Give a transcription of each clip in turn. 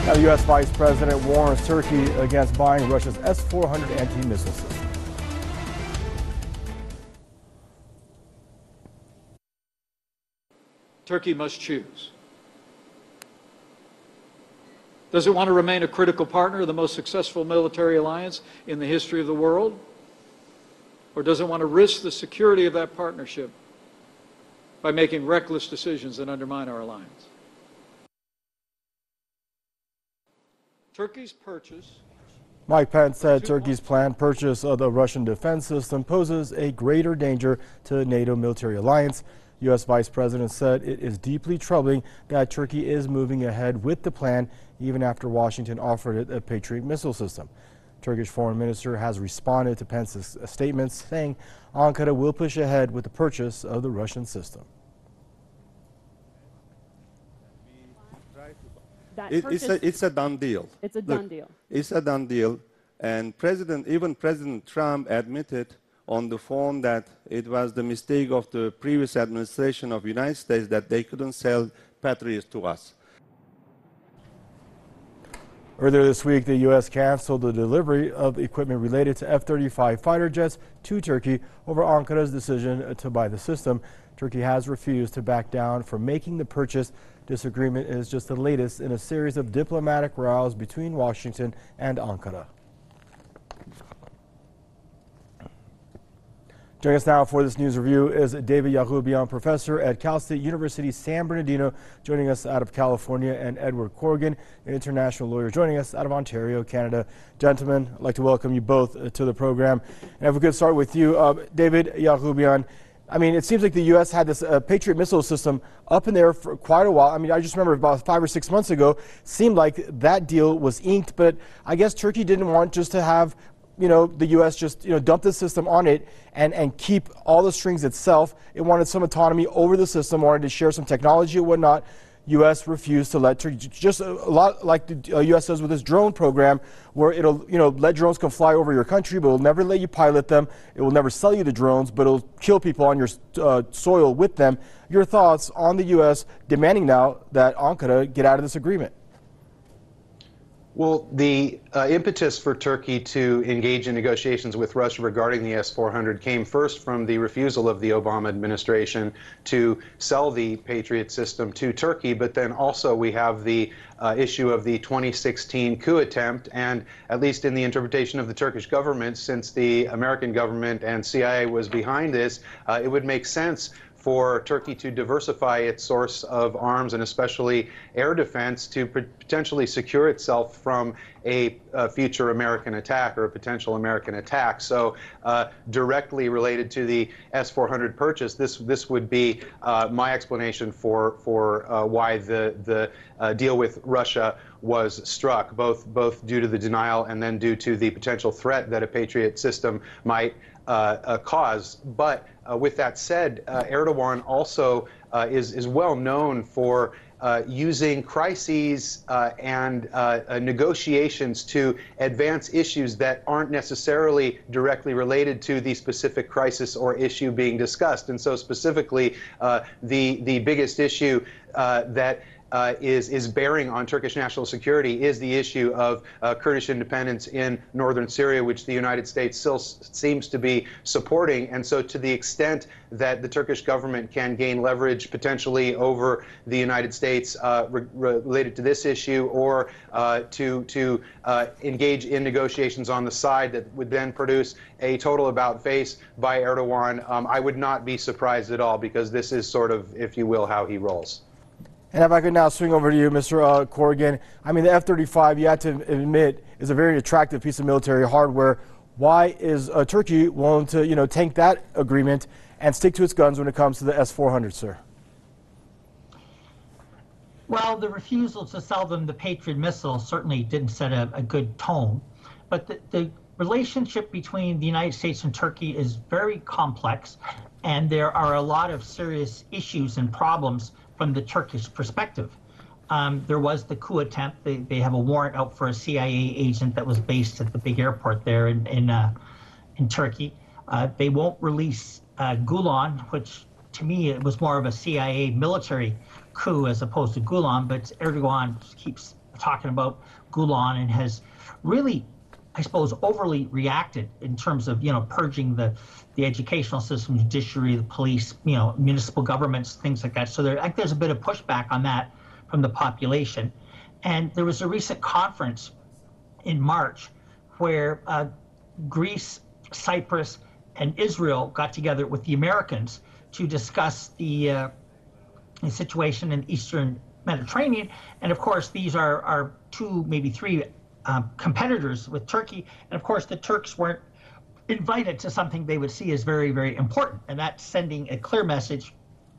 Now, the U.S. Vice President warns Turkey against buying Russia's S-400 anti-missile system. Turkey must choose. Does it want to remain a critical partner of the most successful military alliance in the history of the world? Or does it want to risk the security of that partnership by making reckless decisions that undermine our alliance? Turkey's purchase. Mike Pence said Turkey's planned purchase of the Russian defense system poses a greater danger to the NATO military alliance. U.S. Vice President said it is deeply troubling that Turkey is moving ahead with the plan even after Washington offered it a Patriot missile system. Turkish foreign minister has responded to Pence's statements, saying Ankara will push ahead with the purchase of the Russian system. It's a done deal. It's a done deal. It's a done deal. And even President Trump admitted on the phone that it was the mistake of the previous administration of the United States that they couldn't sell Patriots to us. Earlier this week, the U.S. canceled the delivery of equipment related to F-35 fighter jets to Turkey over Ankara's decision to buy the system. Turkey has refused to back down from making the purchase. This agreement is just the latest in a series of diplomatic rows between Washington and Ankara. Joining us now for this news review is David Yacoubian, professor at Cal State University San Bernardino, joining us out of California, and Edward Corrigan, an international lawyer, joining us out of Ontario, Canada. Gentlemen, I'd like to welcome you both to the program. And if we could start with you, David Yacoubian. I mean, it seems like the U.S. had this Patriot missile system up in there for quite a while. I mean, I just remember about 5 or 6 months ago, seemed like that deal was inked, but I guess Turkey didn't want just to have the U.S. just, dump the system on it and keep all the strings itself. It wanted some autonomy over the system, wanted to share some technology and whatnot. U.S. refused to let Turkey, just a lot like the U.S. does with this drone program, where it'll, let drones come fly over your country, but it'll never let you pilot them. It will never sell you the drones, but it'll kill people on your soil with them. Your thoughts on the U.S. demanding now that Ankara get out of this agreement? Well, the impetus for Turkey to engage in negotiations with Russia regarding the S-400 came first from the refusal of the Obama administration to sell the Patriot system to Turkey, but then also we have the issue of the 2016 coup attempt, and at least in the interpretation of the Turkish government, since the American government and CIA was behind this, it would make sense for Turkey to diversify its source of arms and especially air defense to potentially secure itself from a future American attack or a potential American attack. So directly related to the S-400 purchase, this would be my explanation for why the deal with Russia was struck, both due to the denial and then due to the potential threat that a Patriot system might cause. But with that said, Erdogan also is well known for using crises and negotiations to advance issues that aren't necessarily directly related to the specific crisis or issue being discussed. And so specifically, the biggest issue that is bearing on Turkish national security is the issue of Kurdish independence in northern Syria, which the United States still seems to be supporting. And so to the extent that the Turkish government can gain leverage potentially over the United States related to this issue, or to engage in negotiations on the side that would then produce a total about-face by Erdogan, I would not be surprised at all, because this is sort of, if you will, how he rolls. And if I could now swing over to you, Mr. Corrigan. I mean, the F-35, you have to admit, is a very attractive piece of military hardware. Why is Turkey willing to, tank that agreement and stick to its guns when it comes to the S-400, sir? Well, the refusal to sell them the Patriot missile certainly didn't set a good tone. But the relationship between the United States and Turkey is very complex, and there are a lot of serious issues and problems from the Turkish perspective. There was the coup attempt. They have a warrant out for a CIA agent that was based at the big airport there in Turkey. They won't release Gulen, which to me it was more of a CIA military coup as opposed to Gulen, but Erdogan keeps talking about Gulen and has really, I suppose, overly reacted in terms of, purging the educational system, judiciary, the police, municipal governments, things like that. So I think there's a bit of pushback on that from the population. And there was a recent conference in March where Greece, Cyprus, and Israel got together with the Americans to discuss the situation in the Eastern Mediterranean. And of course, these are two, maybe three competitors with Turkey. And of course, the Turks weren't invited to something they would see as very, very important. And that's sending a clear message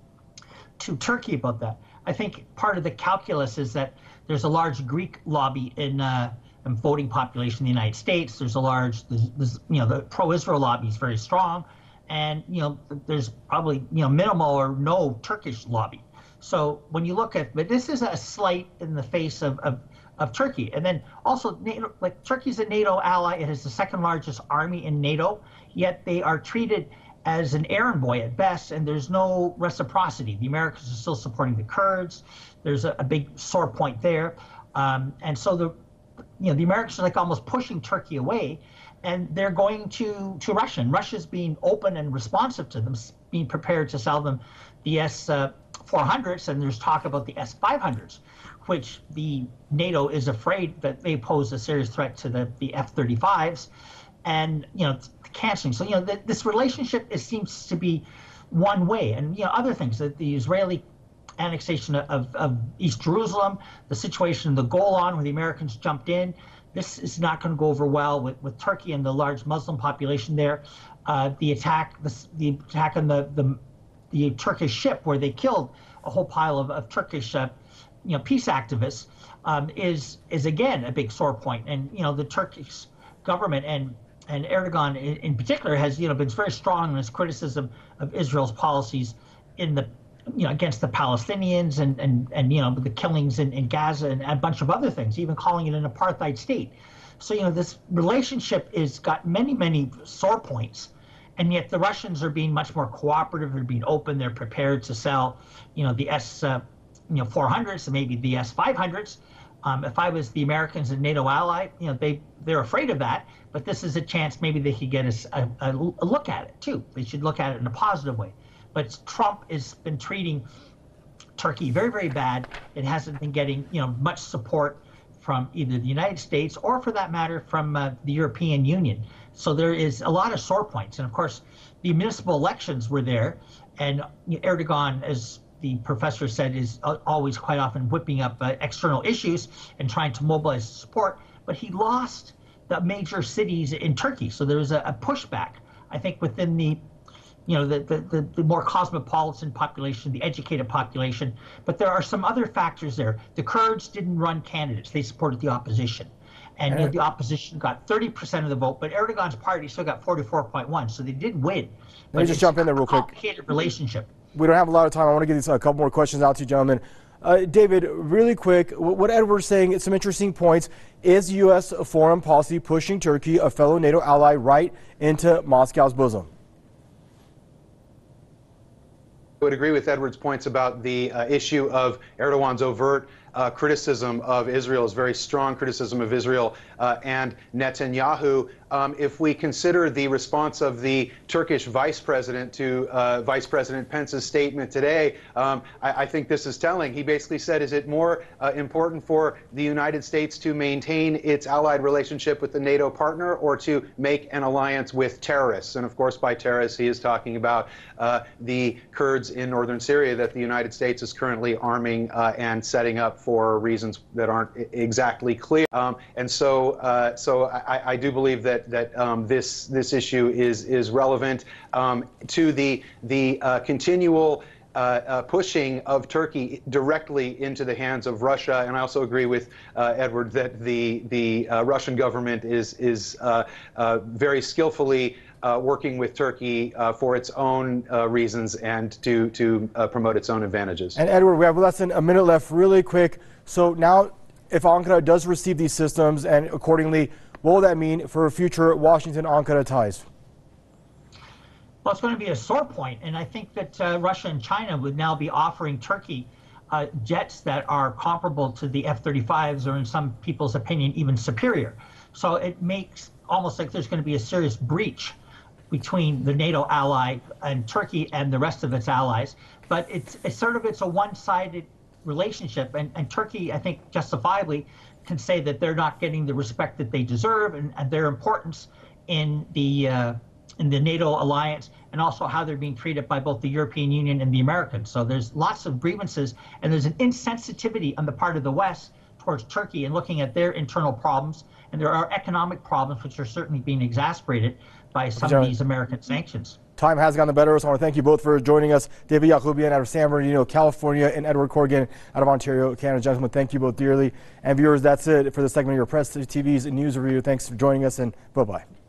to Turkey about that. I think part of the calculus is that there's a large Greek lobby in voting population in the United States. There's a large, the pro-Israel lobby is very strong. And, there's probably, minimal or no Turkish lobby. So when you look at, but this is a slight in the face of Turkey. And then also, NATO, like Turkey's a NATO ally. It has the second largest army in NATO, yet they are treated as an errand boy at best, and there's no reciprocity. The Americans are still supporting the Kurds. There's a big sore point there. And so the Americans are like almost pushing Turkey away, and they're going to Russia. And Russia's being open and responsive to them, being prepared to sell them the S-400s, and there's talk about the S-500s, which the NATO is afraid that they pose a serious threat to the F-35s, and canceling. So this relationship seems to be one way, and other things, that the Israeli annexation of East Jerusalem, the situation in the Golan where the Americans jumped in. This is not going to go over well with Turkey and the large Muslim population there. The attack on the Turkish ship where they killed a whole pile of Turkish peace activists is again a big sore point. And the Turkish government and Erdogan in particular has been very strong in his criticism of Israel's policies in the against the Palestinians and the killings in Gaza and a bunch of other things, even calling it an apartheid state. So this relationship is got many sore points, and yet the Russians are being much more cooperative. They're being open. They're prepared to sell the S-400s and maybe the S-500s. If I was the Americans and NATO ally, they're afraid of that. But this is a chance maybe they could get a look at it too. They should look at it in a positive way. But Trump has been treating Turkey very, very bad. It hasn't been getting much support from either the United States or, for that matter, from the European Union. So there is a lot of sore points. And of course, the municipal elections were there, and Erdogan, as the professor said, is always quite often whipping up external issues and trying to mobilize support. But he lost the major cities in Turkey, so there was a pushback, I think, within the more cosmopolitan population, the educated population. But there are some other factors there. The Kurds didn't run candidates. They supported the opposition. And the opposition got 30% of the vote, but Erdogan's party still got 44.1%. So they did win. Let me just jump in there real quick. Complicated relationship. We don't have a lot of time. I want to get a couple more questions out to you, gentlemen. David, really quick, what Edward's saying, some interesting points. Is U.S. foreign policy pushing Turkey, a fellow NATO ally, right into Moscow's bosom? I would agree with Edward's points about the issue of Erdogan's overt criticism of Israel, is very strong criticism of Israel and Netanyahu. If we consider the response of the Turkish vice president to Vice President Pence's statement today, I think this is telling. He basically said, is it more important for the United States to maintain its allied relationship with the NATO partner or to make an alliance with terrorists? And of course, by terrorists, he is talking about the Kurds in northern Syria that the United States is currently arming and setting up for reasons that aren't exactly clear. And so I do believe that this issue is relevant to the continual pushing of Turkey directly into the hands of Russia. And I also agree with Edward that the Russian government is very skillfully working with Turkey for its own reasons and to promote its own advantages. And Edward, we have less than a minute left. Really quick. So now, if Ankara does receive these systems, and accordingly, what will that mean for future Washington-Ankara ties? Well, it's going to be a sore point, and I think that Russia and China would now be offering Turkey jets that are comparable to the F-35s, or in some people's opinion, even superior. So it makes almost like there's going to be a serious breach between the NATO ally and Turkey and the rest of its allies. But it's a one-sided relationship, and Turkey, I think, justifiably can say that they're not getting the respect that they deserve, and their importance in the NATO alliance, and also how they're being treated by both the European Union and the Americans. So there's lots of grievances, and there's an insensitivity on the part of the West towards Turkey and looking at their internal problems. And there are economic problems which are certainly being exacerbated by some of these American sanctions. Time has gotten the better of us. I want to thank you both for joining us. David Yacoubian out of San Bernardino, California, and Edward Corrigan out of Ontario, Canada. Gentlemen, thank you both dearly. And viewers, that's it for the segment of your Press TV's News Review. Thanks for joining us, and bye-bye.